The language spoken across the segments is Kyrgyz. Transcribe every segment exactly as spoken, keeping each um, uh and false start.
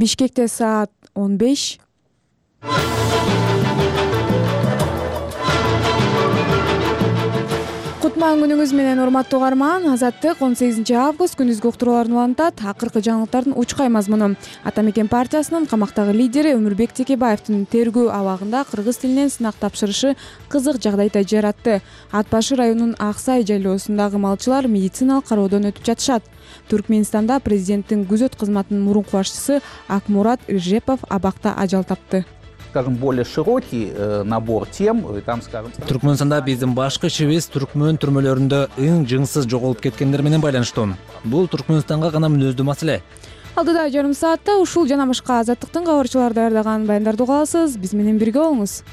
Бишкекте саат он беш. Кутман күнүңүз менен урматтуу угарман. Азаттык он сегизинчи август күндүзгү уктурууларын улантат. Акыркы жаңылыктардын учкай мазмуну. Ата Мекен партиясынын камактагы лидери Өмүрбек Текебаевдин тергөө абагында кыргыз тилинен сынак тапшырышы кызык жагдайды жаратты. Ат башы районунун Ак Сай жайлоосундагы малчылар медициналык кароодон өтүп жатышат. Түркмөнстанда президенттин күзөт кызматынын мурунку башчысы Акмурат Иржепов абакта ажал тапты. Скажем, более широкий э, набор тем, там, скажем... Түркмөнстанда биздин башкы ишибиз түркмөн түрмөлөрүндө ың жыңсыз жоголуп кеткендер менен байланыштуу. Бул Түркмөнстанга гана мүнөздүү маселе. Алдыда жарым саатта ушул жана башка Азаттыктын кабарчылары даярдаган баяндарды угасыз. Биз менен бирге болуңуз.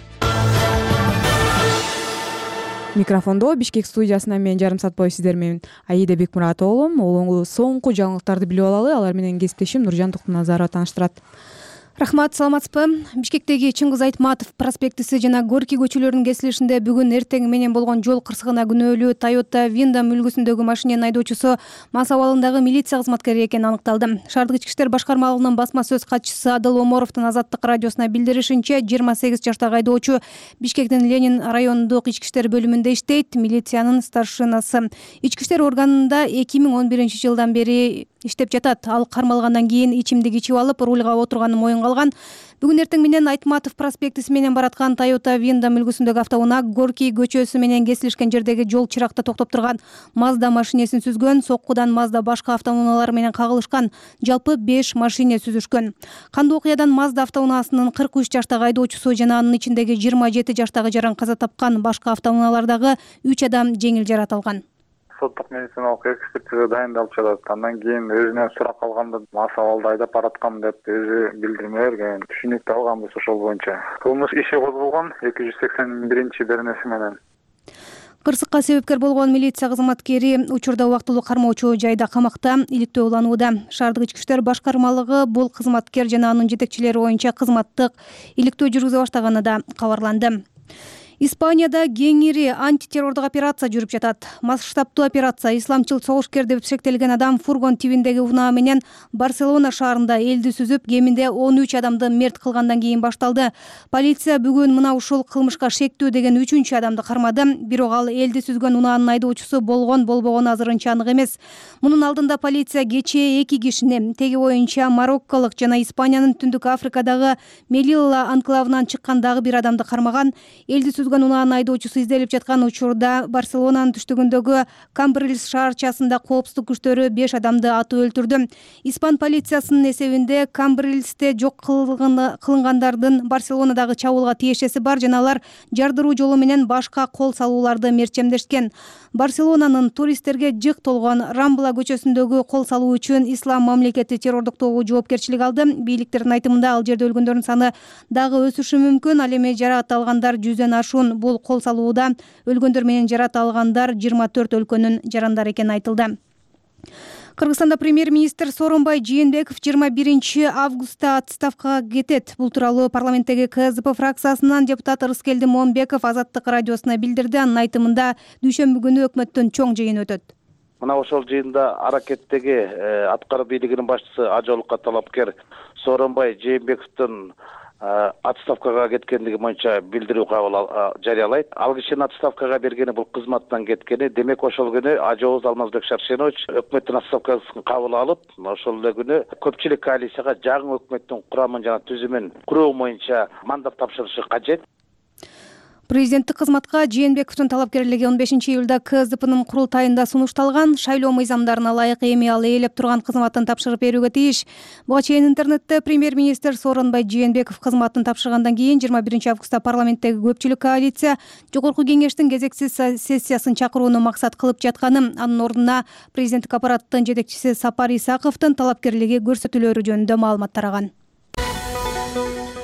Микрофондо Бишкек студиясынан мен жарым саат бою сиздер менен Аида Бекмурат оолум. Оолуңу соңку жаңылыктарды билип алалы. Алар менен кесиптешим Нуржан Токтуназарова тааныштырат. Рахмат, саламатсызбы? Бишкектеги Чыңгыз Айтматов проспектиси жана Горький көчөлөрүнүн кесилишинде бүгүн эртең менен болгон жол кырсыгына күнөөлүү Toyota Windham үлгүсүндөгү машиненин айдоочусу мас абалындагы милиция кызматкери экени аныкталды. Шаардык ички иштер башкармалыгынын басма сөз катчысы Адыл Оморовдун Азаттык радиосуна билдиришинче, жыйырма сегиз жаштагы айдоочу Бишкектин Ленин районундук ички иштер бөлүмүндө иштейт, милициянын старшинасы. Ички иштер органында эки миң он биринчи жылдан бери иштеп жатат. Ал кармалгандан кийин ичимдик ичип алып, рульга отурганын моюнга алган. Бүгүн эртең менен Айтматов проспектиси менен бараткан Toyota Windham үлгүсүндөгү автоунаа Горький көчөсү менен кесилишкен жердеги жол чыракта токтоп турган Mazda машинесин сүзгөн. Соккудан Mazda башка автоунаалар менен кагылышкан. Жалпы беш машине сүзүшкөн. Кандуу окуядан Mazda автоунаасынын кырк үч жаштагы айдоочусу жана анын ичиндеги жыйырма жети жаштагы жаран каза тапкан. Башка автоунаалардагы үч адам жеңил жарат алган. Соттук медициналык экспертиза дайындалып жатат. Андан кийин өзүнөн сурак алганда мас абалда айдап бараткам деп өзү билдирме берген. Түшүнүктүү алганбыз ошол боюнча. Кылмыш иши козголгон эки жүз сексен биринчи беренеси менен. Кырсыкка себепкер болгон милиция кызматкери учурда убактылуу кармоочу жайда камакта иликтөө уланууда. Шаардык ички иштер башкармалыгы бул кызматкер жана анын жетекчилери боюнча кызматтык иликтөө жүргүзө баштаганы да кабарланды. Испанияда кеңири антитеррордук операция жүрүп жатат. Масштабтуу операция исламчыл согушкер деп шектелген адам фургон тибиндеги унаа менен Барселона шаарында элди сүзүп, кеминде он үч адамды мерт кылгандан кийин башталды. Полиция бүгүн мына ушул кылмышка шектүү деген үчүнчү адамды кармады. Бирок ал элди сүзгөн унаанын айдоочусу болгон болбогону азырынча анык эмес. Мунун алдында полиция кечээ эки кишини, теги боюнча марокколук жана Испаниянын Түндүк Африкадагы Мелилла анклавынан чыккан дагы бир адамды кармаган. Элди унаанын айдоочусу изделип жаткан учурда Барселонанын түштүгүндөгү Камбрильс шаарчасында коопсуздук күчтөрү беш адамды атып өлтүрдү. Испан полициясынын эсебинде Камбрильсте жок кылынгандардын Барселонадагы чабуулга тиешеси бар жана алар жардыруу жолу менен башка кол салууларды мерчемдешкен. Барселонанын туристтерге жык толгон Рамбла көчөсүндөгү кол салуу үчүн Ислам мамлекети террордук тобу жоопкерчилик алды. Бийликтердин айтымында ал жерде өлгөндөрдүн саны дагы өсүшү мүмкүн. Ал эми жаракат алгандар жүздөн ашуун. Бул кол салууда өлгөндөр менен жарат алгандар жыйырма төрт өлкөнүн жарандары экени айтылды. Кыргызстанда премьер-министр Сооронбай Жээнбеков жыйырма биринчи августта отставкага кетет. Бул тууралуу парламенттеги КСДП фракциясынан депутат Ырыскелди Момбеков Азаттык радиосуна билдирди. Анын айтымында дүйшөмбү күнү өкмөттүн чоң жыйыны өтөт. Мына ошол жыйында аракеттеги аткаруу бийлигинин башчысы ажалыкка талапкер Сооронбай Жээнбековдун отставкага кеткендиги боюнча билдирүү кабыл жарыялайт. Ал кишинин отставкага бергени бул кызматтан кеткени. Демек ошол күнү Ажооз Алмазбек Шаршенович өкмөттүн отставкасын кабыл алып, ошол эле күнү көпчүлүк коалицияга жаңы өкмөттүн курамын жана түзүмүн куруу боюнча мандат тапшырышы кажет. Президенттик кызматка Жээнбековдун талапкерлиги он бешинчи июлда КСДПнын курултайында сунушталган. Шайлоо мыйзамдарына ылайык эми ал ээлеп турган кызматын тапшырып берүүгө тийиш. Буга чейин интернетте премьер-министр Сооронбай Жээнбеков кызматын тапшыргандан кийин жыйырма биринчи августта парламенттеги көпчүлүк коалиция Жогорку кеңештин кезексиз сессиясын чакырууну максат кылып жатканы. Анын ордуна президенттик аппараттын жетекчиси Сапар Исаковдун талапкерлиги көрсөтүлөрү жөнүндө маалымат тараган.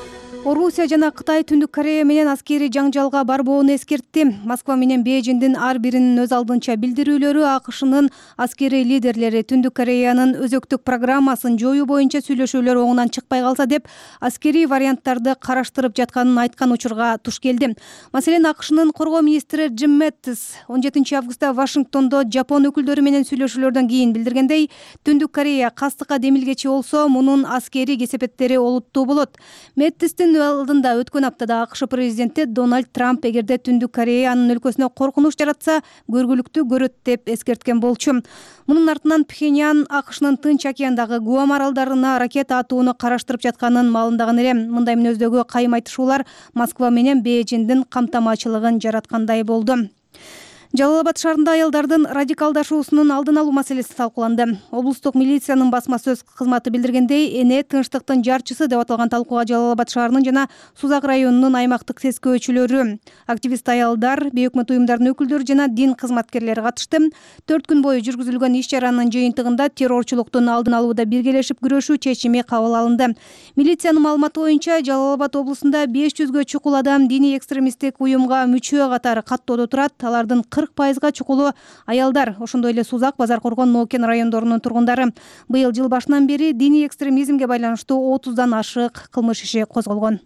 Орусия жана Кытай Түндүк Корея менен аскерий жаңжалга барбоону эскертти. Москва менен Бейжиңдин ар биринин өз алдынча билдирүүлөрү АКШнын аскерий лидерлери Түндүк Кореянын өзөктүк программасын жоюу боюнча сүйлөшүүлөр оңунан чыкпай калса деп аскерий варианттарды караштырып жатканын айткан учурга туш келди. Маселен, АКШнын коргоо министри Джим Мэттис он жетинчи августта Вашингтондо Жапон өкүлдөрү менен сүйлөшүүлөрдөн кийин билдиргендей, Түндүк Корея кастыкка демилгечи болсо, мунун аскерий кесепеттери олуттуу болот. Мэттистин алдында өткөн аптада АКШ президенти Дональд Трамп эгерде Түндүк Корея анын өлкөсүнө коркунуч жаратса, көргүлүктүү көрөт деп эскерткен болчу. Мунун артынан Пхеньян АКШнын Тынч океандагы Гуам аралдарына ракета атууну караштырып жатканын маалымдаган эле. Мындай мүнөздөгү кайым айтышуулар Москва менен Бейжиңдин камтамачылыгын жараткандай болду. Жалал-Абад шаарында аялдардын радикалдашуусунун алдын алуу маселеси талкууланды. Облустук милициянын басма сөз кызматы билдиргендей, эне тынчтыктын жарчысы деп аталган талкууга Жалал-Абад шаарынын жана Сузак районунун аймактык сескөөчүлөрү, активист аялдар, бейөкмөт уюмдардын өкүлдөрү жана дин кызматкерлери катышты. төрт күн бою жүргүзүлгөн иш-чаранын жыйынтыгында террорчулуктун алдын алууда биргелешип күрөшүү чечими кабыл алынды. Милициянын маалыматы боюнча, Жалал-Абад облусунда беш жүзгө чукул адам диний экстремисттик уюмга мүчө катары каттоодо турат. Алардын кырк пайызга чукулу аялдар, ошондой эле Сузак, Базар Коргон, Нокен райондорунун тургундары. Быйыл жыл башынан бери диний экстремизмге байланыштуу отуздан ашык кылмыш иши козголгон.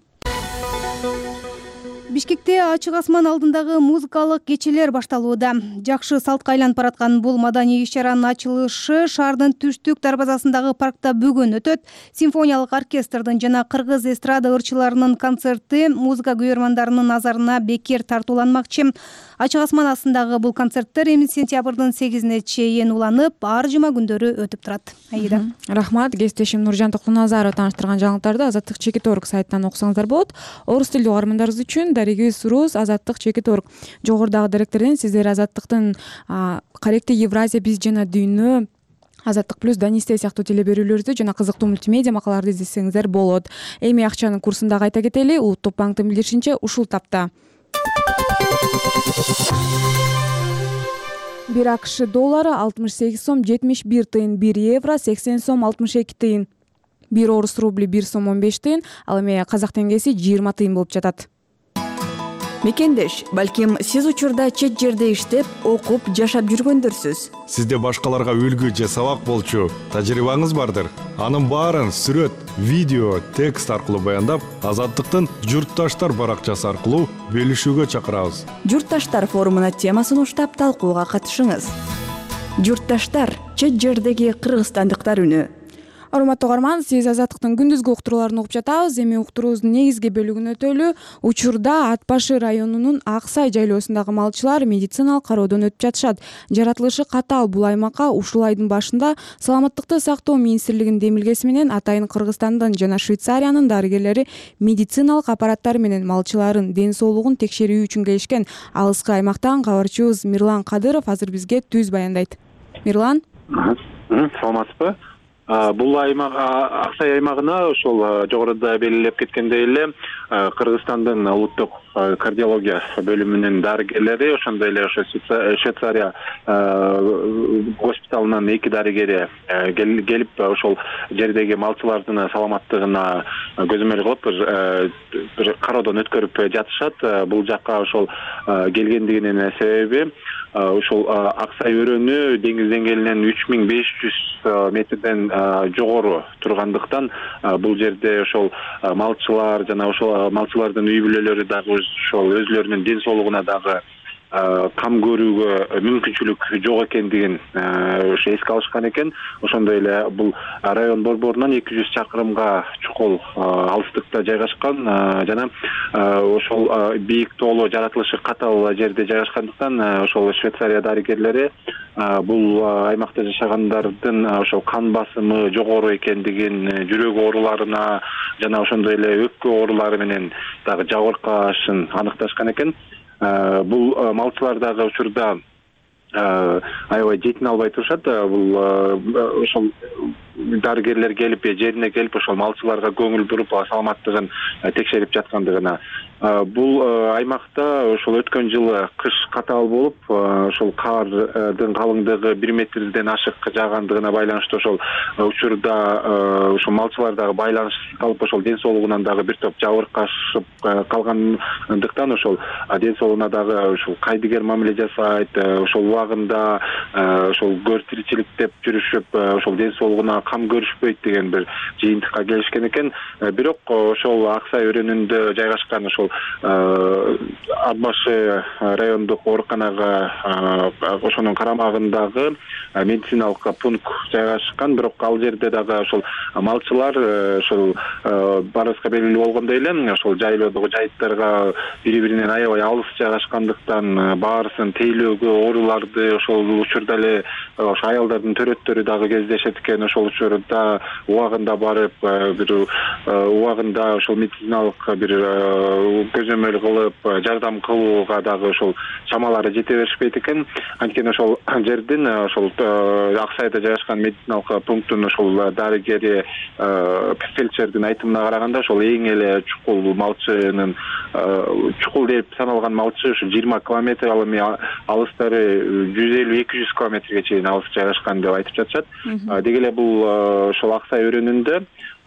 Бишкекте ачык асман алдындагы музыкалык кечелер башталууда. Жакшы салтка айланып бараткан бул маданий иш-чаранын ачылышы шаардын түштүк дарбазасындагы паркта бүгүн өтөт. Симфониялык оркестрдин жана кыргыз эстрада ырчыларынын концерти музыка күйөрмандарынын назарына бекер тартууланмакчы. Ачык асман астындагы бул концерттер эми сентябрдын сегизине чейин уланып, ар жума күндөрү өтүп турат. Айда. Рахмат, кесиптешим Нуржан Токтоназарова тааныштырган жаңылыктарды Азаттык чекит орг сайтынан окусаңыздар болот. Орус тилдүү угармандарыбыз үчүн дарегибиз Рус Азаттык чекит орг. Жогорудагы даректерден сиздер Азаттыктын Каректи Евразия биз жана дүйнө, Азаттык плюс, Данисте сыяктуу теле берүүлөрдү жана кызыктуу мультимедиа макалаларды издесеңиздер болот. Эми акчанын курсун дагы айта кетели. Улуттук банктын билдиришинче, ушул тапта бир АКШ доллары алтымыш сегиз сом жетимиш бир тыйын, бир евро сексен сом алтымыш эки тыйын, бир орус рубли бир сом он беш тыйын, ал эми казак теңгеси жыйырма тыйын болуп жатат. Мекендеш, балким сиз учурда чет жерде иштеп, окуп, жашап жүргөндөрсүз. Сизде башкаларга үлгү же сабак болчу тажрыйбаңыз бардыр. Анын баарын сүрөт, видео, текст аркылуу баяндап, Азаттыктын Журтташтар баракчасы аркылуу бөлүшүүгө чакырабыз. Журтташтар форумуна темасын уштап талкууга катышыңыз. Журтташтар, чет жердеги кыргызстандыктар үнү. Урматтуу угарман, сиз Азаттыктын күндүзгү уктурууларын угуп жатабыз. Эми уктуруубуздун негизги бөлүгүнө өтөлү. Учурда Ат башы районунун Ак Сай жайлоосундагы малчылар медициналык кароодон өтүп жатышат. Жаратылышы катаал бул аймакка ушул айдын башында Саламаттыкты сактоо министрлигинин демилгеси менен атайын Кыргызстандын жана Швейцариянын дарыгерлери медициналык аппараттар менен малчылардын ден соолугун текшерүү үчүн келишкен. Алыскы аймактан кабарчыбыз Мирлан Кадыров азыр бизге түз баяндайт. Мирлан? Саламатсызбы? Бул аймак Аксай аймагына ошол жогоруда белгилеп кеткендей эле Кыргызстандын улуттук кардиология бөлүмүнүн дарыгерлери, ошондой эле ошо Швейцария госпиталынын эки дарыгери келип ошол жердеги малчылардын саламаттыгына көзөмөл кылып бир кароодон өткөрүп жатышат. Бул жакка ошол келгендигинин себеби ошол Аксай өрөөнү деңиз деңгээлинен үч миң беш жүз метрден жогору тургандыктан бул жерде ошол малчылар жана ошол малчылардын үй бүлөлөрү дагы ошол өзүлөрүнүн ден соолугуна дагы кам көрүүгө мүмкүнчүлүк жок экендигин ошо эске алышкан экен. Ошондой эле бул район борборунан эки жүз чакырымга чукул алыстыкта жайгашкан жана ошол бийик тоолуу жаратылышы катаал жерде жайгашкандыктан ошол Швейцария дарыгерлери бул аймакта жашагандардын ошол кан басымы жогору экендигин, жүрөк ооруларына жана ошондой эле өпкө оорулары менен дагы жабыркашын аныкташкан экен. Бул малчылар дагы учурда аябай жетине албай турушат. Бул ошол дарыгерлер келип жерине келип ошол малчыларга көңүл буруп саламаттыгын текшерип жаткандыгына. Бул аймакта ошол өткөн жылы кыш катаал болуп, ошол кардын калыңдыгы бир метрден ашык жаагандыгына байланыштуу ошол учурда ошол малчылар дагы байланышсыз калып, ошол ден соолугунан дагы бир топ жабыркашып калгандыктан ошол ден соолугуна дагы ошол кайдыгер мамиле жасайт, ошол убагында ошол көр тиричилик деп жүрүшүп, ошол ден соолугуна кам көрүшпөйт деген бир жыйынтыкка келишкен экен. Бирок ошол Ак Сай өрөөнүндө жайгашкан ошол Ат башы райондук ооруканага ошонун карамагындагы медициналык пункт жайгашкан. Бирок ал жерде дагы ошол малчылар ошол баарыбызга белгилүү болгондой эле ошол жайлоодогу жайыттарга бири-биринен аябай алыс жайгашкандыктан баарысын тейлөөгө, ооруларды ошол учурда эле ошо аялдардын төрөттөрү дагы кездешет экен. Ошол учурда убагында барып, бир убагында ошол медициналык бир көзөмөл кылып жардам кылууга дагы ошол чамалары жете беришпейт экен. Анткени ошол жердин ошол Ак Сайда жайгашкан медициналык пункттун ошол дарыгери фельдшердин айтымына караганда ошол эң эле чукул малчынын чукул деп саналган малчы ушу жыйырма километр, ал эми алыстары жүз элүү эки жүз километрге чейин алыс жайгашкан деп айтып жатышат. Деги эле бул ошол Ак Сай өрөөнүндө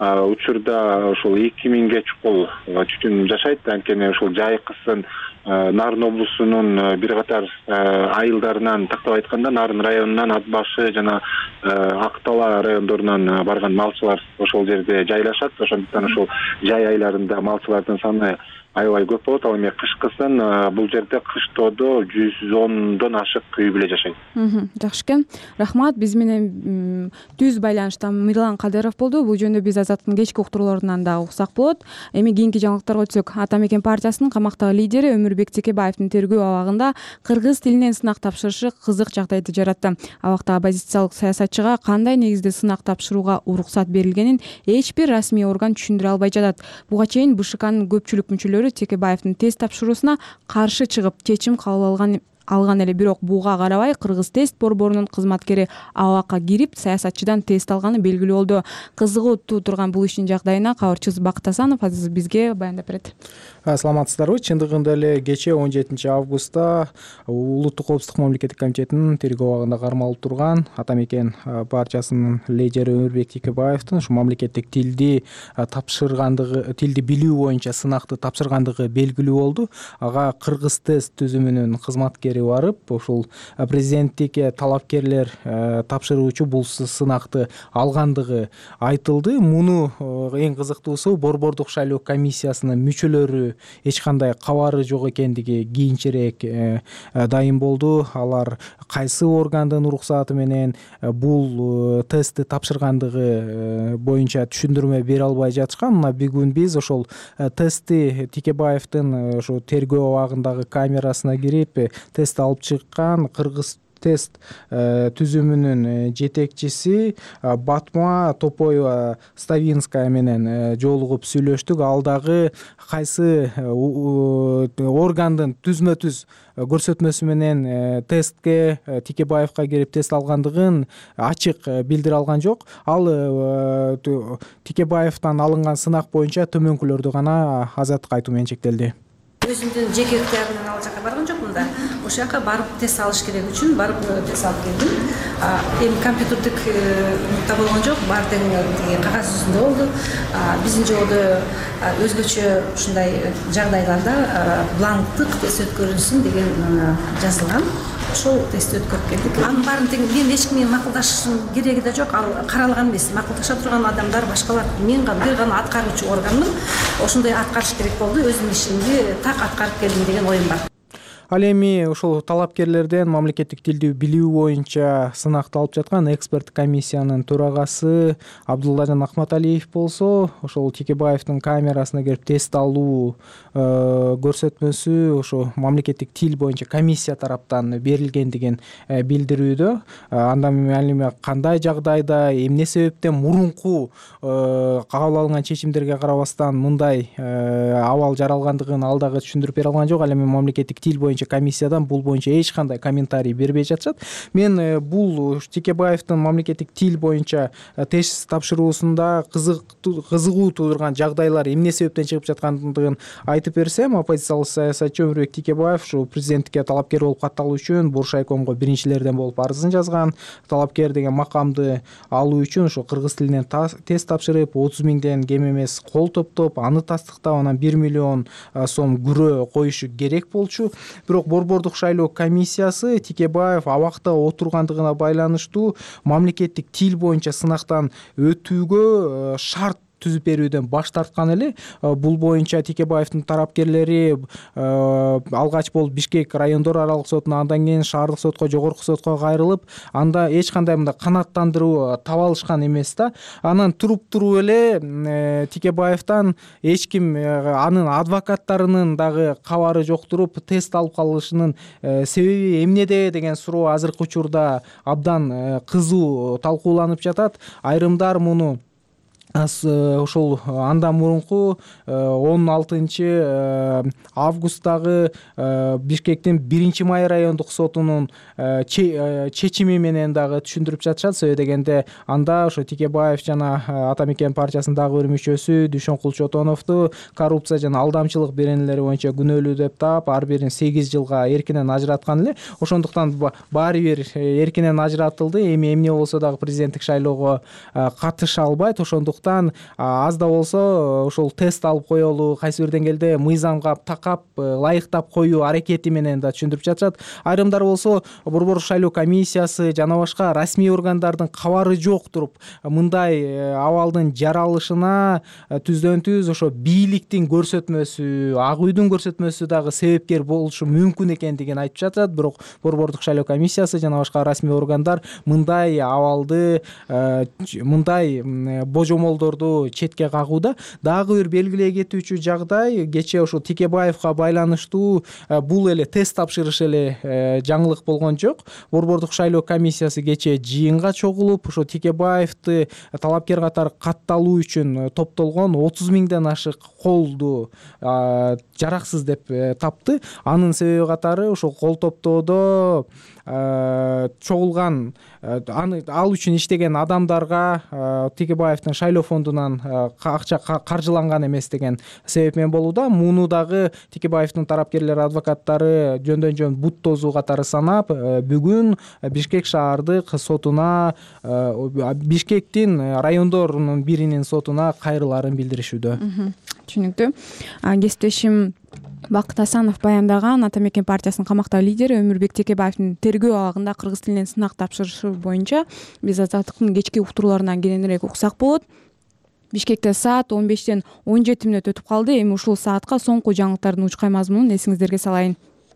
учурда ошол эки миңге чукул түтүн жашайт. Анткени ошол Жайкысын Нарын облусунун бир катар айылдарынан, тактап айтканда Нарын районунан, Ат башы жана Ак Тала райондорунан барган малчылар ошол жерде жайлашат. Ошондуктан ошол жай айларында малчылардын саны аябай көп болот. Ал эми кышкысын бул жерде кыштоодо жүз ондон ашык үй бүлө жашайт. Жакшы экен. Рахмат. Биз менен түз байланышта Мирлан Кадыров болду. Бул жөнүндө биз Азаттын кечки уктурууларынан дагы уксак болот. Эми кийинки жаңылыктарга өтсөк, Ата Мекен партиясынын камактагы лидери Өмүрбек Текебаевдин тергөө абагында кыргыз тилинен сынак тапшырышы кызык жагдайды жаратты. Абакта оппозициялык саясатчыга кандай негизде сынак тапшырууга уруксат берилгенин эч бир расмий орган түшүндүрө албай жатат. Буга чейин БШКнын көпчүлүк мүчөлөрү Текебаевдин тест тапшыруусуна каршы чыгып чечим кабыл алган алган эле. Бирок буга карабай Кыргыз тест борборунун кызматкери абакка кирип саясатчыдан тест алганы белгилүү болду. Кызыгуу турган бул иштин жагдайына кабарчыбыз Бакыт Асанов азыр бизге баяндап берет. Саламатсыздарбы? Чындыгында эле кечээ он жетинчи августта Улуттук коопсуздук мамлекеттик комитетинин тергөө абагында кармалып турган Ата Мекен партиясынын лидери Өмүрбек Текебаевдин ушу мамлекеттик тилди тапшыргандыгы, тилди билүү боюнча сынакты тапшыргандыгы белгилүү болду. Ага Кыргыз тест түзүмүнүн кызматкери барып, ошол президенттикке талапкерлер тапшыруучу бул сынакты алгандыгы айтылды. Муну эң кызыктуусу борбордук шайлоо комиссиясынын мүчөлөрү эч кандай кабары жок экендиги кийинчерээк дайым болду. Алар кайсы органдын уруксаты менен бул тестти тапшыргандыгы боюнча түшүндүрмө бере албай жатышкан. Мына бүгүн биз ошол тестти Текебаевдин ошо тергөө абагындагы камерасына кирип тест алып чыккан Кыргыз тест түзүмүнүн жетекчиси Батма Топоева Ставинская менен жолугуп сүйлөштүк. Ал дагы кайсы органдын түзмө түз көрсөтмөсү менен тестке Текебаевка кирип тест алгандыгын ачык билдире алган жок. Ал Текебаевден алынган сынак боюнча төмөнкүлөрдү гана Азаттыкка айтуу менен чектелди. Өзүмдүн жеке ыктыярыммен ал жака барган жокмун да. Ошол жака барып тест алыш керек үчүн барып тест алып келдим. Эми компьютердик мурда болгон жок, бар тең кагаз жүзүндө болду. Биздин жолдо өзгөчө ушундай жагдайларда бланктык тест өткөрүлсүн деген жазылган. Ошол тестти өткөрүп келдик. Анын баарын тең мен эч ким менен макулдашышым кереги да жок. Ал каралган эмес. Макулдаша турган адамдар башкалар. Мен бир гана аткаруучу органмын. Ошондой аткарыш керек болду. Өзүмдүн ишимди так аткарып келдим деген оюм бар. Ал эми ошол талапкерлерден мамлекеттик тилди билүү боюнча сынакты алып жаткан эксперт комиссиянын төрагасы Абдуллажан Ахматалиев болсо, ошол Текебаевдин камерасына кирип тест алуу көрсөтмөсү ошо мамлекеттик тил боюнча комиссия тараптан берилгендигин билдирүүдө. Андан эми кандай жагдайда, эмне себептен мурунку кабыл алынган чечимдерге карабастан мындай абал жаралгандыгын ал дагы түшүндүрүп бере алган жок. Ал эми мамлекеттик тил боюнча боюнча комиссиядан бул боюнча эч кандай комментарий бербей жатышат. Мен бул Текебаевдин мамлекеттик тил боюнча тест тапшыруусунда кызыгуу туудурган жагдайлар эмне себептен чыгып жаткандыгын айтып берсем, оппозициялык саясатчы Өмүрбек Текебаев ушу президенттикке талапкер болуп катталуу үчүн Буршайкомго биринчилерден болуп арызын жазган. Талапкер деген макамды алуу үчүн ушу кыргыз тилинен тест тапшырып, отуз миңден кем эмес кол топтоп, аны тастыктап, анан бир миллион сом күрөө коюшу керек болчу. Бирок Борбордук шайлоо комиссиясы Текебаев абакта отургандыгына байланыштуу мамлекеттик тил боюнча сынактан өтүүгө шарт түзүп берүүдөн баш тарткан эле. Бул боюнча Текебаевдин тарапкерлери алгач болуп Бишкек райондор аралык сотуна, андан кийин шаардык сотко, жогорку сотко кайрылып, анда эч кандай мындай канааттандыруу таба алышкан эмес да. Анан туруп туруп эле Текебаевден эч ким, анын адвокаттарынын дагы кабары жок туруп, тест алып калышынын себеби эмнеде деген суроо азыркы учурда абдан кызуу талкууланып жатат. Айрымдар муну ошол андан мурунку он алтынчы августтагы Бишкектин биринчи май райондук сотунун чечими менен дагы түшүндүрүп жатышат. Себеби дегенде анда ошо Текебаев жана Ата Мекен партиясынын дагы бир мүчөсү Дүйшөнкул Чотоновду коррупция жана алдамчылык беренелери боюнча күнөөлүү деп таап, ар бирин сегиз жылга эркинен ажыраткан эле. Ошондуктан баары бир эркинен ажыратылды. Эми эмне болсо дагы президенттик шайлоого катыша албайт. Ошондуктан аз да болсо ошол тест алып коелу, кайсы бир деңгээлде мыйзамга такап, ылайыктап коюу аракети менен да түшүндүрүп жатышат. Айрымдар болсо Борбордук шайлоо комиссиясы жана башка расмий органдардын кабары жок туруп, мындай абалдын жаралышына түздөн түз ошо бийликтин көрсөтмөсү, Ак үйдүн көрсөтмөсү дагы себепкер болушу мүмкүн экендигин айтып жатышат. Бирок Борбордук шайлоо комиссиясы жана башка расмий органдар мындай абалды, мындай божомол четке кагууда. Дагы бир белгилей кетүүчү жагдай, кечээ ошо Текебаевга байланыштуу бул эле тест тапшырыш эле жаңылык болгон жок. Борбордук шайлоо комиссиясы кечээ жыйынга чогулуп, ошо Текебаевди талапкер катары катталуу үчүн топтолгон отуз миңден ашык колду жараксыз деп тапты. Анын себеби катары ошол кол топтоодо чогулган, аны ал үчүн иштеген адамдарга Текебаевдин шайлоо фондунан акча каржыланган эмес деген себеп менен болууда. Муну дагы Текебаевдин тарапкерлери, адвокаттары жөндөн жөн бут тозуу катары санап, бүгүн Бишкек шаардык сотуна, Бишкектин райондорунун биринин сотуна кайрылаарын билдиришүүдө. Түшүнүктүү. Кесиптешим Бакыт Асанов баяндаган Ата Мекен партиясынын камактагы лидери Өмүрбек Текебаевдин тергөө абагында кыргыз тилинен сынак тапшырышы боюнча биз Азаттыктын кечки уктурууларынан кененирээк уксак болот. Бишкекте саат он бештен он жети мүнөт өтүп калды. Эми ушул саатка соңку жаңылыктардын учкай мазмунун эсиңиздерге салайын.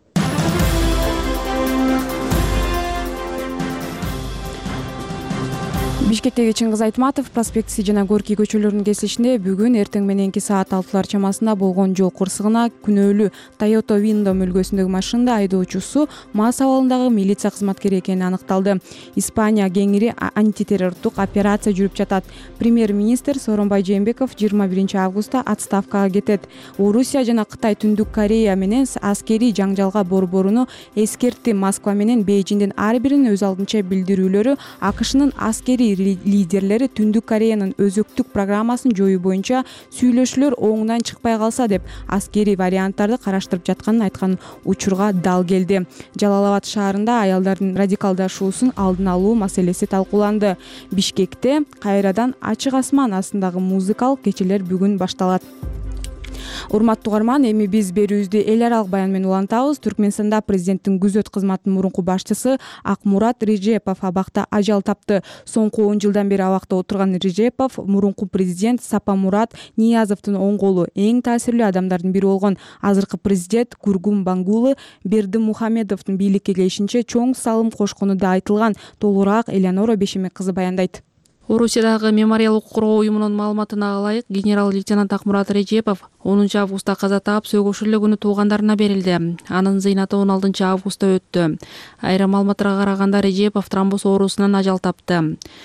Бишкектеги Чыңгыз Айтматов проспектиси жана Горький көчөлөрүнүн кесилишинде бүгүн эртең мененки саат алтылар чамасында болгон жол кырсыгына күнөөлүү Toyota Windo мүлгөсүндөгү машинада айдоочусу мас абалындагы милиция кызматкери экени аныкталды. Испания кеңири антитеррордук операция жүрүп жатат. Премьер-министр Сооронбай Жээнбеков жыйырма биринчи августта отставкага кетет. Орусия жана Кытай Түндүк Корея менен аскерий жаңжалга борборуну эскертти. Москва менен Бейжиңдин ар биринин өз алдынча билдирүүлөрү АКШнын аскерий лидерлери Түндүк Кореянын өзөктүк программасын жоюу боюнча сүйлөшүүлөр оңунан чыкпай калса деп аскерий варианттарды караштырып жатканын айткан учурга дал келди. Жалал Абад шаарында аялдардын радикалдашуусун алдын алуу маселеси талкууланды. Бишкекте кайрадан ачык асман астындагы музыкалык кечелер бүгүн башталат. Урматтуу угарман, эми биз берүүбүздү эл аралык баян менен улантабыз. Түркмөнстанда президенттин күзөт кызматынын мурунку башчысы Акмурат Режепов абакта ажал тапты. Соңку он жылдан бери абакта отурган Режепов мурунку президент Сапамурат Ниязовдун оң колу, эң таасирлүү адамдардын бири болгон. Азыркы президент Гургумбангулы Бердимухамедовдун бийликке келишинче чоң салым кошкону да айтылган. Толураак Элеонора Бешемек кызы баяндайт. Орусиядагы мемориалдык коргоо уюмунун маалыматына ылайык, генерал-лейтенант Акмурат Режепов онунчу августта каза таап, сөгүш эле күнү туугандарына берилди. Анын зыйнаты он алтынчы августта өттү. Айрым маалыматтарга караганда Режепов тромбоз оорусунан ажал тапты.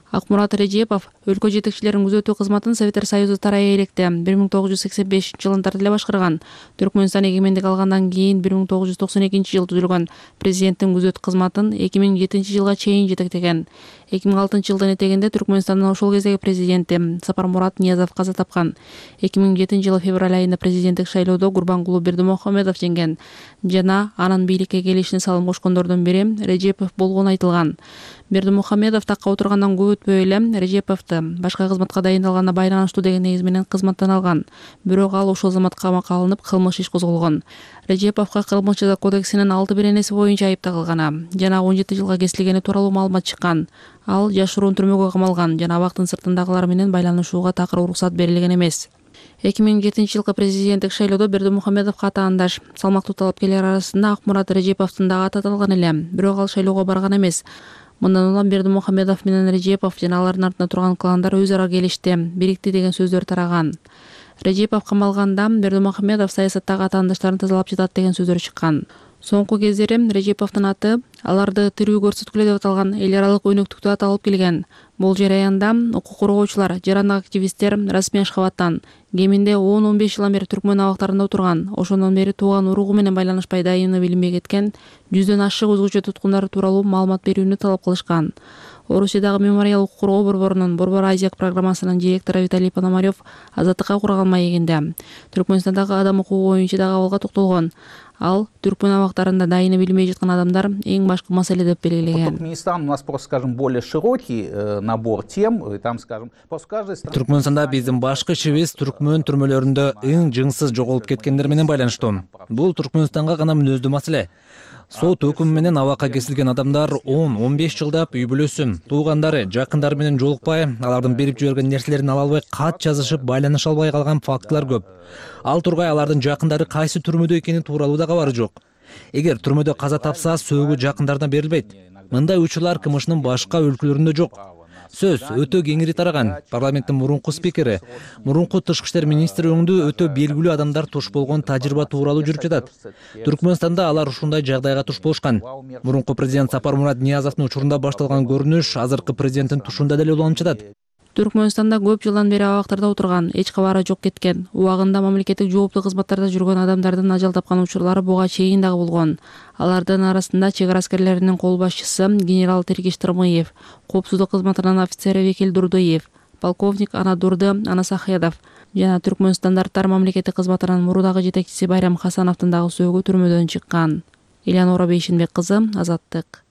Акмурат Режепов өлкө жетекчилерин күзөтүү кызматын Советтер Союзу тарайы электе бир миң тогуз жүз сексен бешинчи жылын тарта эле башкарган. Түркмөнстан эгемендик алгандан кийин бир миң тогуз жүз токсон экинчи жылы түзүлгөн президенттин күзөт кызматын эки миң жетинчи жылга чейин жетектеген. эки миң алтынчы жылдын этегинде Түркмөнстандын ошол кездеги президенти Сапармурат Ниязов каза тапкан. эки миң жетинчи жылы февраль айында президенттик шайлоодо Гурбангулу Бердимухамедов жеңген жана анын бийликке келишине салым кошкондордун бири Режепов болгону айтылган. Бердимухамедов такка отургандан көп өтпөй эле Режеповду башка кызматка дайындалганына байланыштуу деген негиз менен кызматтан алган. Бирок ал ошол замат камакка алынып, кылмыш иш козголгон. Режеповго Кылмыш жаза кодексинин алты беренеси боюнча айып тагылган жана он жети жылга кесилгени тууралуу маалымат чыккан. Ал жашыруун түрмөгө камалган жана абактын сыртындагылар менен байланышууга такыр уруксат берилген эмес. эки миң жетинчи жылкы президенттик шайлоодо Бердимухамедовго атаандаш салмактуу талапкерлер арасында Акмурат Режеповдун дагы аты аталган эле, бирок ал шайлоого барган эмес. Мындан улам Бердимухамедов менен Режепов жана алардын артында турган кландар өз ара келишти, бирикти деген сөздөр тараган. Режепов камалганда Бердимухамедов саясаттагы атаандаштарын тазалап жатат деген сөздөр чыккан. Соңку кездери Режеповдун аты аларды тирүү көрсөткүлө деп аталган эл аралык өнөктүктө аталып келген. Бул жараянда укук коргоочулар, жарандык активисттер расмий Ашхабадтан кеминде он он беш жылдан бери Түркмөн абактарында отурган, ошондон бери тууган уругу менен байланышпай дайыны билинбей кеткен жүздөн ашык өзгөчө туткундар тууралуу маалымат берүүнү талап кылышкан. Орусиядагы мемориал укук коргоо борборунун Борбор Азия программасынын директору Виталий Пономарев Азаттыкка курган маегинде Түркмөнстандагы адам укугу боюнча дагы абалга токтолгон. Ал Түркмөн абактарында дайыны билинбей жаткан адамдар эң башкы маселе деп белгилеген. Туркменистан у нас просто, скажем, более широкий набор тем, там, скажем, после каждой страны. Түркмөнстанда биздин башкы ишибиз Түркмөн түрмөлөрүндө эң жыңсыз жоголуп кеткендер менен байланыштуу. Бул Түркмөнстанга гана мүнөздүү маселе. Сот өкүмү менен абакка кесилген адамдар он он беш жылдап үй бүлөсүн, туугандары, жакындары менен жолукпай, алардын берип жиберген нерселерин ала албай, кат жазышып, байланыша албай калган фактылар көп. Ал тургай алардын жакындары кайсы түрмөдө экени тууралуу да кабары жок. Эгер түрмөдө каза тапса, сөөгү жакындарына берилбейт. Мындай учурлар КМШнын башка өлкөлөрүндө жок. Сөз өтө кеңири тараган. Парламенттин мурунку спикери, мурунку тышкы иштер министри өңдүү өтө белгилүү адамдар туш болгон тажрыйба тууралуу жүрүп жатат. Түркмөнстанда алар ушундай жагдайга туш болушкан. Мурунку президент Сапармурат Ниязовдун учурунда башталган көрүнүш азыркы президенттин тушунда деле уланып жатат. Түркмөнстанда көп жылдан бери абактарда отурган, эч кабары жок кеткен, убагында мамлекеттик жооптуу кызматтарда жүргөн адамдардын ажал тапкан учурлары буга чейин дагы болгон. Алардын арасында чек ара аскерлеринин кол башчысы генерал Тергиш Тырмыев, коопсуздук кызматынын офицери Векил Дурдуев, полковник Анадурды Анасахедов жана Түркмөн стандарттар мамлекеттик кызматынын мурдагы жетекчиси Байрам Хасановдун дагы сөөгү түрмөдөн чыккан. Элеонора Бейшинбек кызы, Азаттык.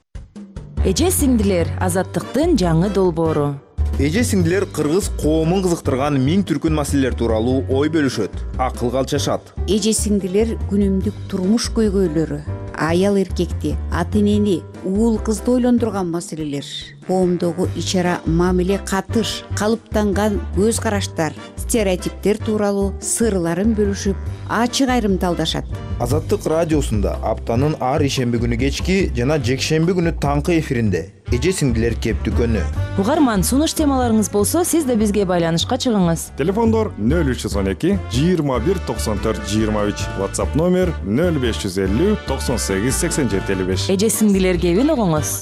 Эже сиңдилер, Азаттыктын жаңы долбоору. Эже сиңдилер кыргыз коомун кызыктырган миң түркүн маселелер тууралуу ой бөлүшөт, акылга алчашат. Эже сиңдилер күнүмдүк турмуш көйгөйлөрү, аял эркекти, ата энени, уул кызды ойлондурган маселелер, коомдогу ич ара мамиле катыш, калыптанган көз караштар, стереотиптер тууралуу сырларын бөлүшүп, ачык айрымталдашат. Азаттык радиосунда аптанын ар ишемби күнү кечки жана жекшемби күнү таңкы эфиринде эже сиңдилер кептүү күнү. Угарман, сунуш темаларыңыз болсо, сиз да бизге байланышка чыгыңыз. Телефондор нөл үч жүз он эки жыйырма бир токсон төрт жыйырма үч, WhatsApp номер нөл беш жүз элүү токсон сегиз сексен жети элүү беш. Эже сиңдилер кебин угуңуз.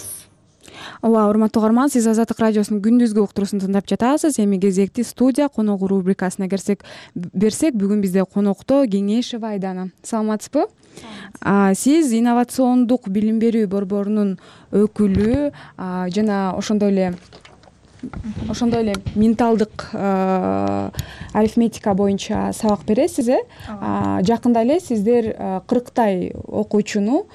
Ооба, урматтуу угарман, сиз Азаттык радиосунун күндүзгү уктуруусун тыңдап жатасыз. Эми кезекти студия коногу рубрикасына кирсек, берсек, бүгүн бизде конокто Кеңешева Айдана. Саламатсызбы? А, сиз инновациондук билим берүү борборунун өкүлү жана ошондой эле ошондой эле менталдык арифметика боюнча сабак бересиз, э? Жакында эле сиздер кырктай окуучуну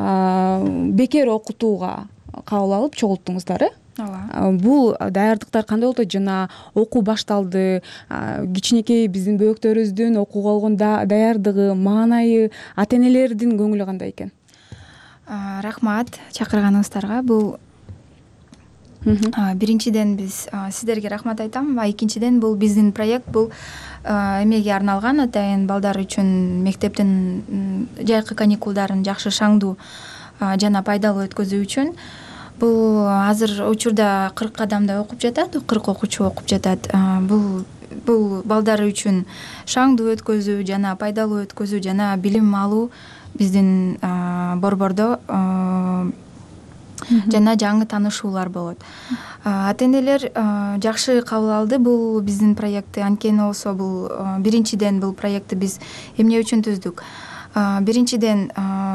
бекер окутууга кабыл алып чогулттуңуздар, э? Ооба. Бул даярдыктар кандай болду жана окуу башталды? Кичинекей биздин бөөктөрүбүздүн окууга болгон даярдыгы, маанайы, ата энелердин көңүлү кандай экен? Рахмат чакырганыңыздарга. Бул биринчиден биз сиздерге рахмат айтам, а экинчиден бул биздин проект, бул эмеге арналган, атайын балдар үчүн мектептин жайкы каникулдарын жакшы шаңдуу жана пайдалуу өткөзүү үчүн. Бул азыр учурда кырк адамдай окуп жатат, кырк окуучу окуп жатат. Бул бул балдар үчүн шаңдуу өткөзүү жана пайдалуу өткөзүү жана билим алуу биздин борбордо жана жаңы таанышуулар болот. Ата энелер жакшы кабыл алды бул биздин проектти. Анткени болсо бул биринчиден бул проектти биз эмне үчүн түздүк? Биринчиден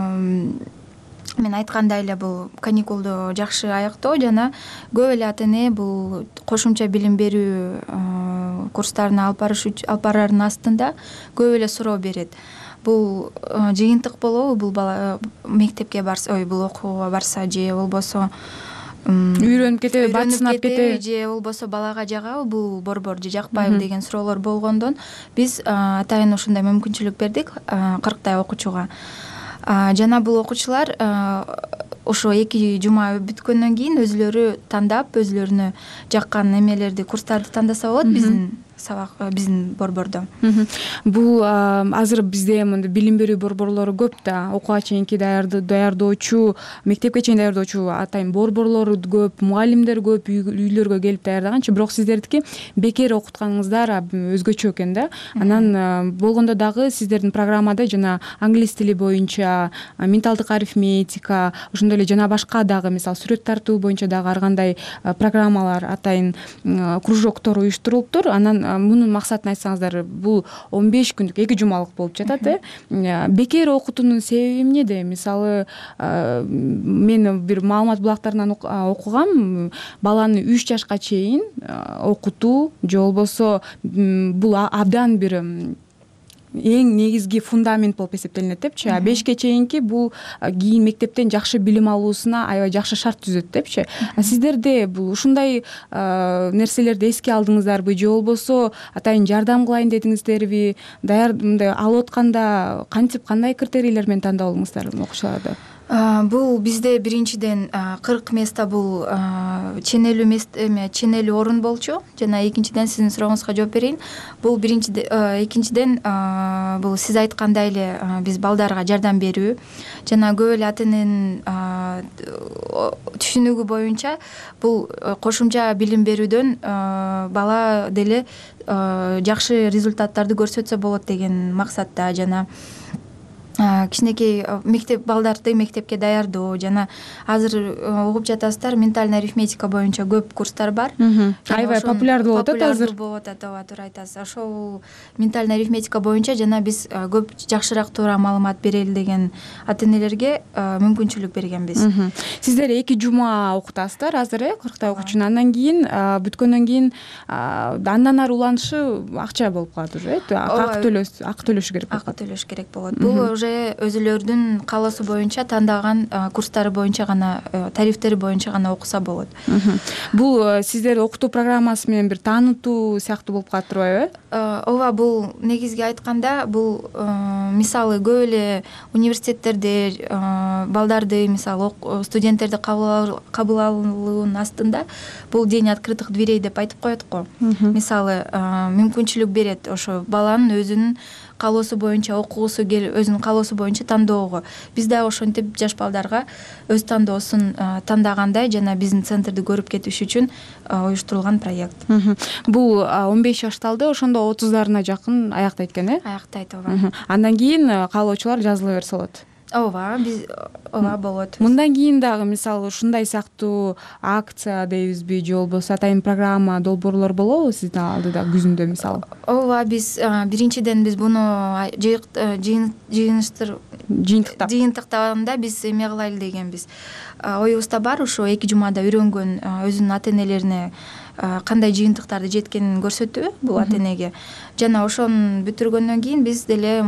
мен айткандай эле бул каникулду жакшы аяктоо жана көп эле ата эне бул кошумча билим берүү курстарын алып бараардын астында көп эле суроо берет. Бул жыйынтык болобу, бул бала мектепке барса, ой, бул окууга барса же болбосо үйрөнүп кетеби, батсынап кетеби же болбосо балага жагабы бул борбор же жакпайбы деген суроолор болгондон биз атайын ушундай мүмкүнчүлүк бердик кырктай окуучуга. Жана бул окуучулар ошо эки жума бүткөндөн кийин өзүлөрү тандап, өзүлөрүнө жаккан эмелерди, курстарды тандаса болот биздин сабак биздин борбордо. Бул азыр бизде мындай билим берүү борборлору көп да, окууга чейинки даярдоочу, мектепке чейин даярдоочу атайын борборлору көп, мугалимдер көп, үйлөргө келип даярдаганчы, бирок сиздердики бекер окутканыңыздар өзгөчө экен да. Анан болгондо дагы сиздердин программада жана англис тили боюнча, менталдык арифметика, ошондой эле жана башка дагы мисалы сүрөт тартуу боюнча дагы ар кандай программалар, атайын кружоктор уюштурулуптур. Анан мунун максатын айтсаңыздар, бул он беш күндүк, эки жумалык болуп жатат э. Бекер окутуунун себеби эмнеде? Мисалы, мен бир маалымат булактарынан окугам, баланы үч жашка чейин окутуу же болбосо бул абдан бир эң негизги фундамент болуп эсептелинет депчи. А бешке чейинки бул кийин мектептен жакшы билим алуусуна аябай жакшы шарт түзөт депчи. А сиздерде бул ушундай нерселерди эске алдыңыздарбы же болбосо атайын жардам кылайын дедиңиздерби? Даяр мындай алып атканда кантип, кандай критерийлер менен тандалдыңыздар окуучуларды? Бул бизде биринчиден кырк места бул ченелүү место эме ченелүү орун болчу. Жана экинчиден сиздин сурооңузга жооп берейин. Бул биринчиден, экинчиден бул сиз айткандай эле биз балдарга жардам берүү жана көп эле ата эненин түшүнүгү боюнча бул кошумча билим берүүдөн бала деле жакшы результаттарды көрсөтсө болот деген максатта жана кичинекей мектеп балдарды мектепке даярдоо жана азыр угуп жатасыздар, ментальный арифметика боюнча көп курстар бар. Аябай популярдуу болуп атат азыр. Болуп атат, ооба, туура айтасыз. Ошол ментальный арифметика боюнча жана биз көп жакшыраак туура маалымат берели деген ата энелерге мүмкүнчүлүк бергенбиз. Сиздер эки жума окутасыздар азыр э, кырктай окуучуну. Андан кийин бүткөндөн кийин андан ары уланышы акча болуп калат уже э. Акы төлөш, акы төлөшү керек болот. Акы төлөш керек болот. Бул уже өзүлөрдүн каалоосу боюнча тандаган курстары боюнча гана, тарифтери боюнча гана окуса болот. Бул сиздер окутуу программасы менен бир таанытуу сыяктуу болуп калат турбайбы э? Ооба, бул негизги айтканда бул мисалы көп эле университеттерде балдарды, мисалы студенттерди кабыл алуунун астында бул день открытых дверей деп айтып коет го. Мисалы мүмкүнчүлүк берет ошо баланын өзүнүн каалоосу боюнча окугусу келип, өзүнүн каалоосу боюнча тандоого. Биз дагы ошентип жаш балдарга өз тандоосун тандагандай жана биздин центрди көрүп кетиш үчүн уюштурулган проект. Бул он беш жашталды, ошондо отуздарына жакын аяктайт экен э? Аяктайт, ооба. Андан кийин каалоочулар жазыла берсе болот. Ооба, биз ооба болот. Мындан кийин дагы мисалы ушундай сыяктуу акция дейбизби же болбосо атайын программа, долбоорлор болобу сиздин алдыда күзүндө мисалы? Ооба, биз биринчиден биз буну жыйынтыштыр жыйынтыктап жыйынтыктаганда биз эме кылайлы дегенбиз. Оюбузда бар ушо эки жумада үйрөнгөн өзүнүн ата энелерине кандай жыйынтыктарды жеткенин көрсөтүү бул ата энеге. Жана ошону бүтүргөндөн кийин биз деле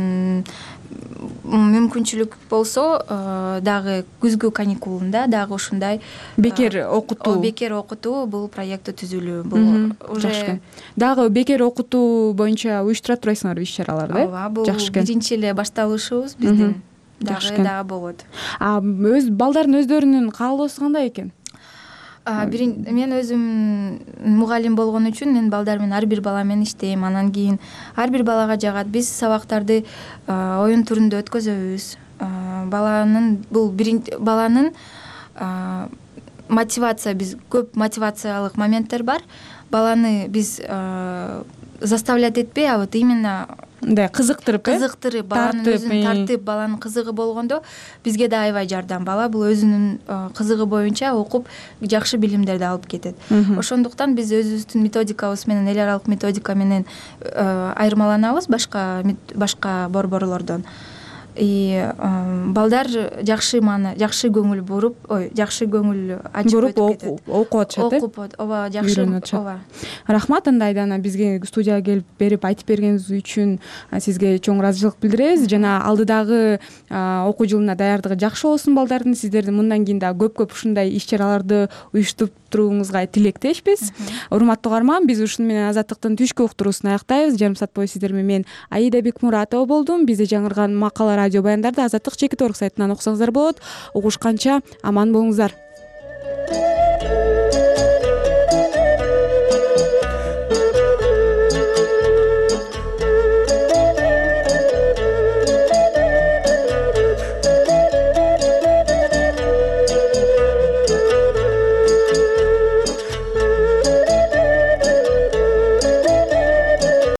мүмкүнчүлүк болсо дагы күзгү каникулунда дагы ушундай бекер окутуу бекер окутуу бул проектти түзүлүү. Бул уже дагы бекер окутуу боюнча уюштура турасыңарбы иш-чараларды? Ооба, бул биринчи эле башталышыбыз биздин. Дагы дагы болот. А өз балдардын өздөрүнүн каалоосу кандай экен? Мен өзүм мугалим болгон үчүн мен балдар менен ар бир бала менен иштейм. Анан кийин ар бир балага жагат. Биз сабактарды оюн түрүндө өткөзөбүз. Баланын бул биринчи баланын мотивация, биз көп мотивациялык моменттер бар. Баланы биз заставлять этпей, а вот именно мындай кызыктырып э кызыктырып баланын өзүн тартып баланын кызыгы болгондо бизге да аябай жардам. Бала бул өзүнүн кызыгы боюнча окуп жакшы билимдерди алып кетет. Ошондуктан биз өзүбүздүн методикабыз менен эл аралык методика менен айырмаланабыз башка башка борборлордон. И балдар жакшы маана жакшы көңүл буруп, ой, жакшы көңүл ачып өтүп кетет. Окуп атышат э? Окуп, ооба, жакшы, ооба. Рахмат, анда Айдана бизге студияга келип берип айтып бергениңиз үчүн сизге чоң ыраазычылык билдиребиз. Жана алдыдагы окуу жылына даярдыгы жакшы болсун балдардын. Сиздердин мындан кийин дагы көп-көп ушундай иш-чараларды уюштуруңузга тилектешпиз. Урматтуу угарман, биз ушуну менен Азаттыктын түшкү уктуруусун аяктайбыз. Жарым саат бою сиздер менен мен Аида Бекмуратова болдум. Бизде жаңырган макала радио баяндарды Азаттык чекит орг сайтынан окусаңыздар болот. Угушканча аман болуңуздар.